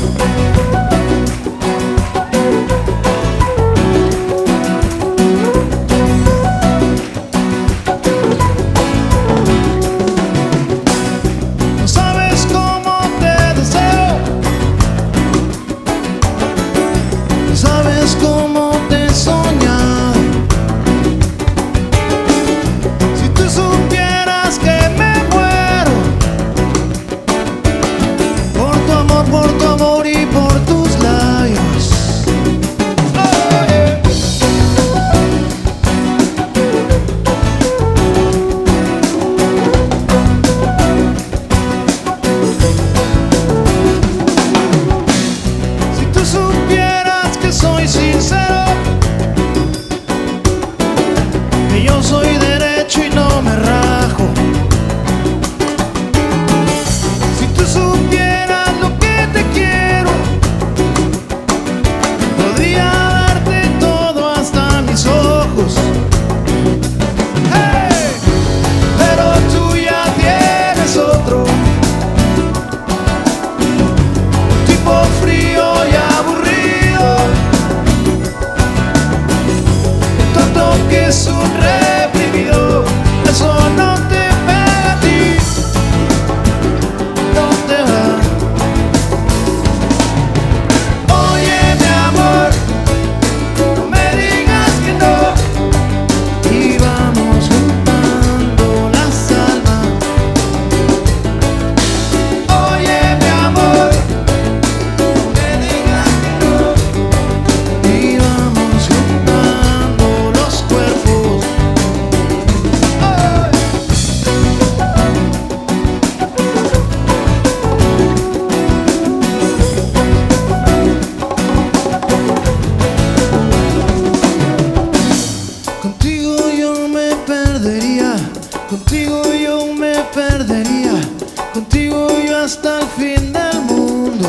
Contigo yo me perdería, contigo yo hasta el fin del mundo.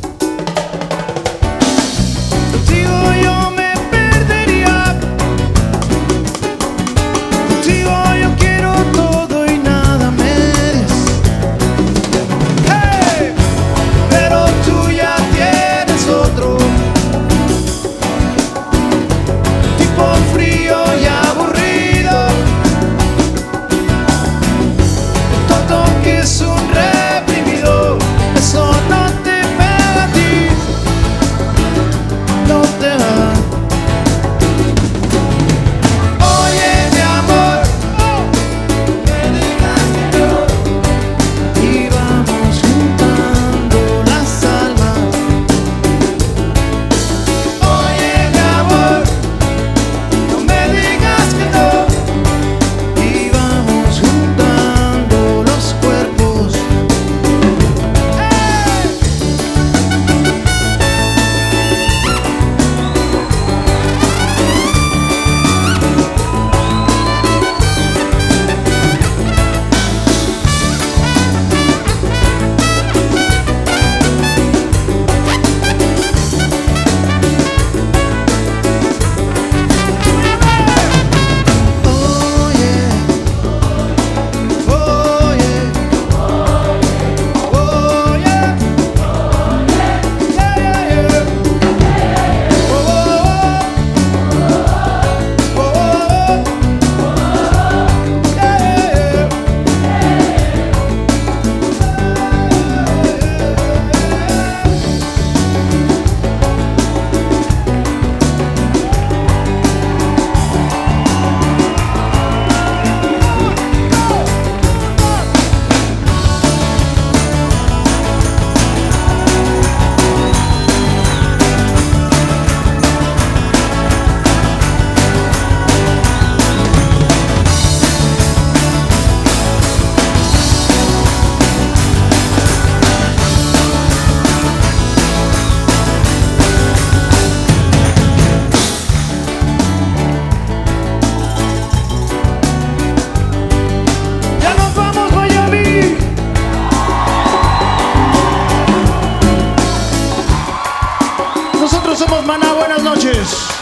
Contigo yo me perdería, contigo yo quiero todo y nada medias. Hey, pero tú ya tienes otro tipo frío y aburrido. Que es un reprimido, eso no te pega a ti, no te va. Oye mi amor, que digas que no, y vamos juntando las almas. Oye mi amor, no me digas que no, y vamos juntando los cuerpos. Nosotros somos Maná, buenas noches.